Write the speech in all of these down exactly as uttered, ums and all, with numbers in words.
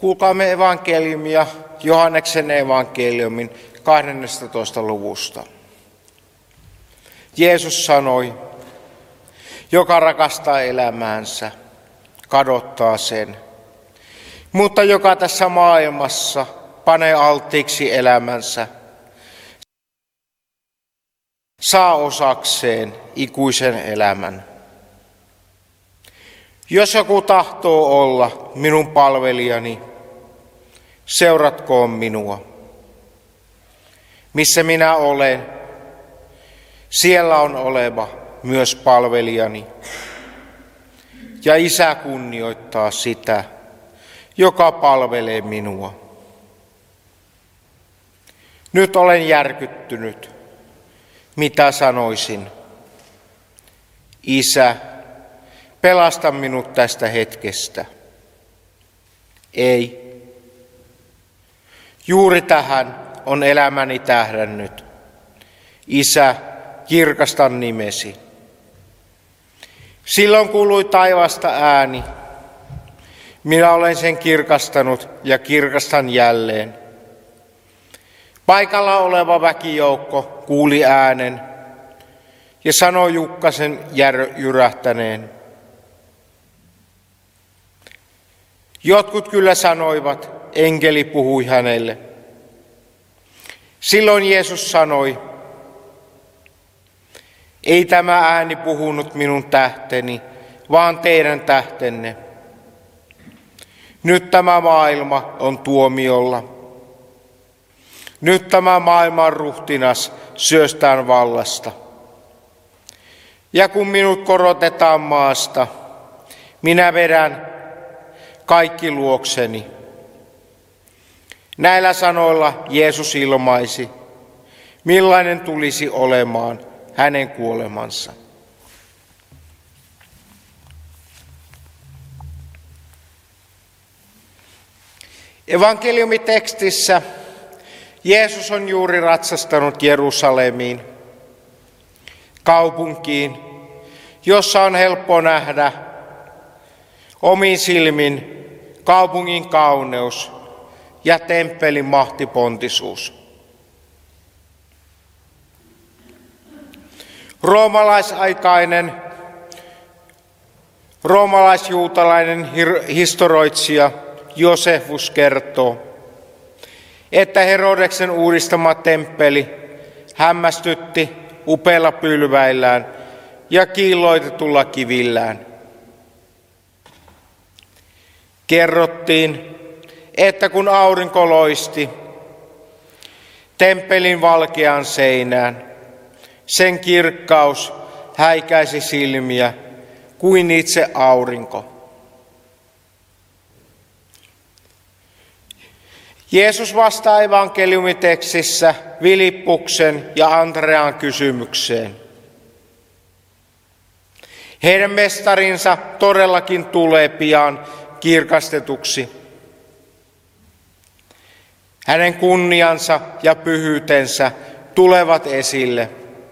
Kuulkaamme evankeliumia Johanneksen evankeliumin kahdennestatoista luvusta. Jeesus sanoi, joka rakastaa elämäänsä, kadottaa sen, mutta joka tässä maailmassa panee alttiiksi elämänsä, saa osakseen ikuisen elämän. Jos joku tahtoo olla minun palvelijani, seuratkoon minua. Missä minä olen, siellä on oleva myös palvelijani. Ja Isä kunnioittaa sitä, joka palvelee minua. Nyt olen järkyttynyt. Mitä sanoisin? Isä, pelasta minut tästä hetkestä. Ei. Juuri tähän on elämäni tähdännyt. Isä, kirkasta nimesi. Silloin kuului taivaasta ääni. Minä olen sen kirkastanut ja kirkastan jälleen. Paikalla oleva väkijoukko kuuli äänen ja sanoi Jukkasen jyrähtäneen. Jotkut kyllä sanoivat, enkeli puhui hänelle. Silloin Jeesus sanoi, ei tämä ääni puhunut minun tähteni, vaan teidän tähtenne. Nyt tämä maailma on tuomiolla. Nyt tämä maailman ruhtinas syöstään vallasta. Ja kun minut korotetaan maasta, minä vedän kaikki luokseni. Näillä sanoilla Jeesus ilmaisi, millainen tulisi olemaan hänen kuolemansa. Evankeliumitekstissä Jeesus on juuri ratsastanut Jerusalemiin, kaupunkiin, jossa on helppo nähdä omin silmin kaupungin kauneus ja temppelin mahtipontisuus. Roomalaisaikainen, roomalaisjuutalainen historioitsija Josefus kertoo, että Herodeksen uudistama temppeli hämmästytti upeilla pylväillään ja kiilloitetulla kivillään. Kerrottiin, että kun aurinko loisti temppelin valkeaan seinään, sen kirkkaus häikäisi silmiä kuin itse aurinko. Jeesus vastaa evankeliumitekstissä Filippuksen ja Andrean kysymykseen. Heidän mestarinsa todellakin tulee pian kirkastetuksi. Hänen kunniansa ja pyhyytensä tulevat esille.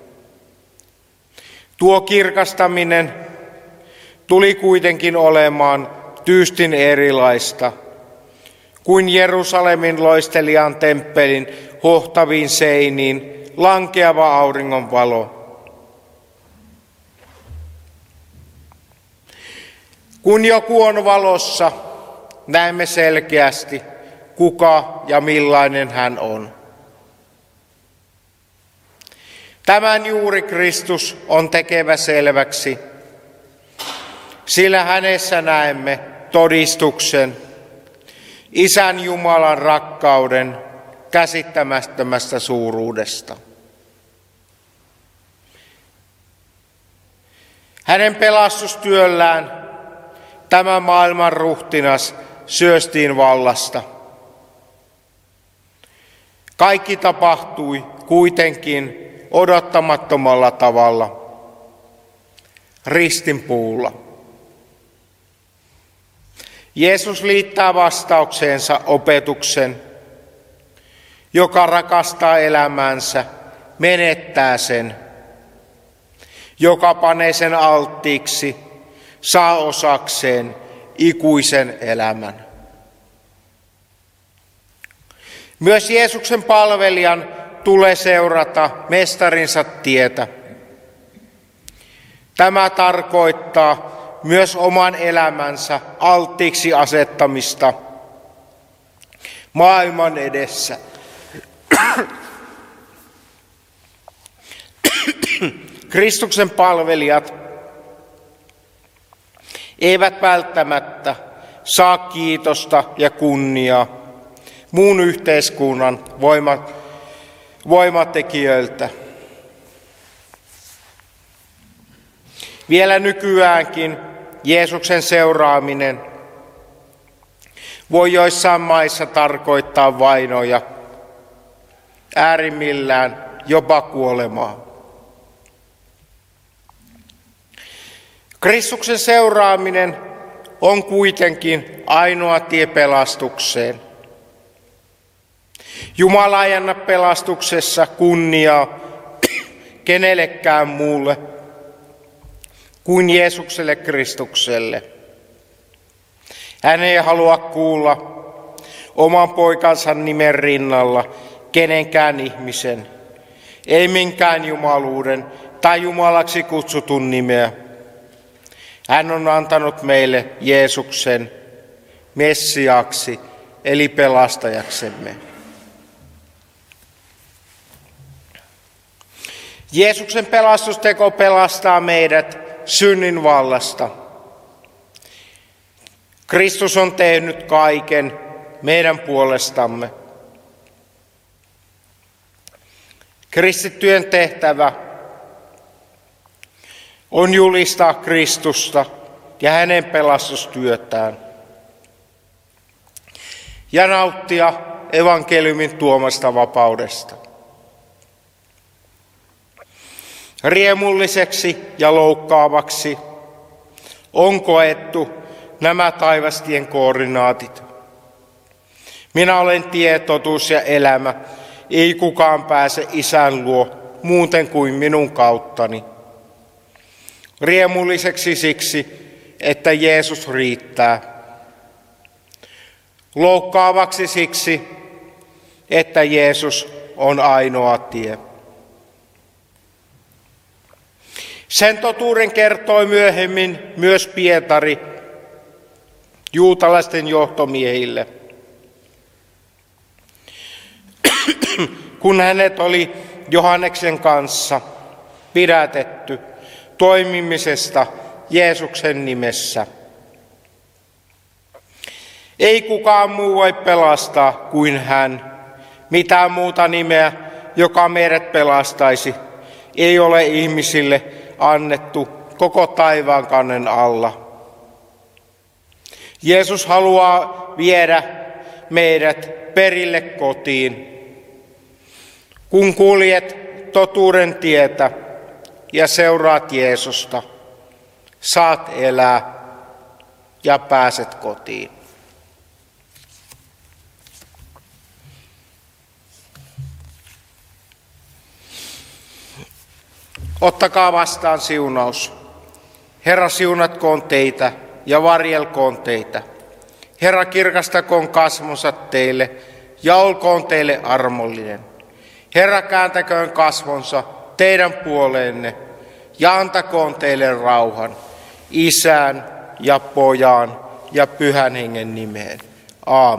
Tuo kirkastaminen tuli kuitenkin olemaan tyystin erilaista kuin Jerusalemin loistelijan temppelin hohtaviin seiniin lankeava auringon valo. Kun joku on valossa, näemme selkeästi, kuka ja millainen hän on. Tämän juuri Kristus on tekevä selväksi, sillä hänessä näemme todistuksen Isän Jumalan rakkauden käsittämättömästä suuruudesta. Hänen pelastustyöllään tämä maailman ruhtinas syöstiin vallasta. Kaikki tapahtui kuitenkin odottamattomalla tavalla, ristinpuulla. Jeesus liittää vastaukseensa opetuksen, joka rakastaa elämäänsä, menettää sen. Joka panee sen alttiiksi, saa osakseen ikuisen elämän. Myös Jeesuksen palvelijan tulee seurata mestarinsa tietä. Tämä tarkoittaa myös oman elämänsä alttiiksi asettamista maailman edessä. Kristuksen palvelijat eivät välttämättä saa kiitosta ja kunniaa muun yhteiskunnan voima, voimatekijöiltä. Vielä nykyäänkin Jeesuksen seuraaminen voi joissain maissa tarkoittaa vainoja, äärimmillään jopa kuolemaa. Kristuksen seuraaminen on kuitenkin ainoa tie pelastukseen. Jumala ei anna pelastuksessa kunniaa kenellekään muulle kuin Jeesukselle Kristukselle. Hän ei halua kuulla oman poikansa nimen rinnalla kenenkään ihmisen, ei minkään jumaluuden tai Jumalaksi kutsutun nimeä. Hän on antanut meille Jeesuksen Messiaaksi, eli pelastajaksemme. Jeesuksen pelastusteko pelastaa meidät synnin vallasta. Kristus on tehnyt kaiken meidän puolestamme. Kristittyjen tehtävä on julistaa Kristusta ja hänen pelastustyötään ja nauttia evankeliumin tuomasta vapaudesta. Riemulliseksi ja loukkaavaksi on koettu nämä taivastien koordinaatit. Minä olen tie, totuus ja elämä. Ei kukaan pääse Isän luo muuten kuin minun kauttani. Riemulliseksi siksi, että Jeesus riittää. Loukkaavaksi siksi, että Jeesus on ainoa tie. Sen totuuden kertoi myöhemmin myös Pietari juutalaisten johtomiehille, kun hänet oli Johanneksen kanssa pidätetty toimimisesta Jeesuksen nimessä. Ei kukaan muu voi pelastaa kuin hän. Mitään muuta nimeä, joka meidät pelastaisi, ei ole ihmisille annettu koko taivaan kannen alla. Jeesus haluaa viedä meidät perille kotiin. Kun kuljet totuuden tietä ja seuraat Jeesusta, saat elää ja pääset kotiin. Ottakaa vastaan siunaus. Herra, siunatkoon teitä ja varjelkoon teitä. Herra, kirkastakoon kasvonsa teille ja olkoon teille armollinen. Herra, kääntäköön kasvonsa teidän puoleenne ja antakoon teille rauhan Isän ja Pojan ja Pyhän Hengen nimeen. Aamen.